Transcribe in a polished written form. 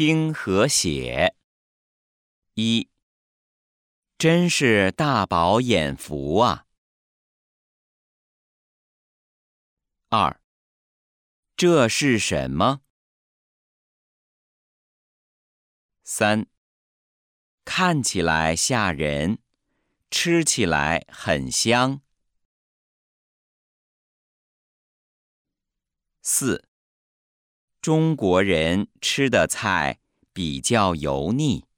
听和写。一，真是大饱眼福啊。二，这是什么？三，看起来吓人，吃起来很香。四，中国人吃的菜比较油腻。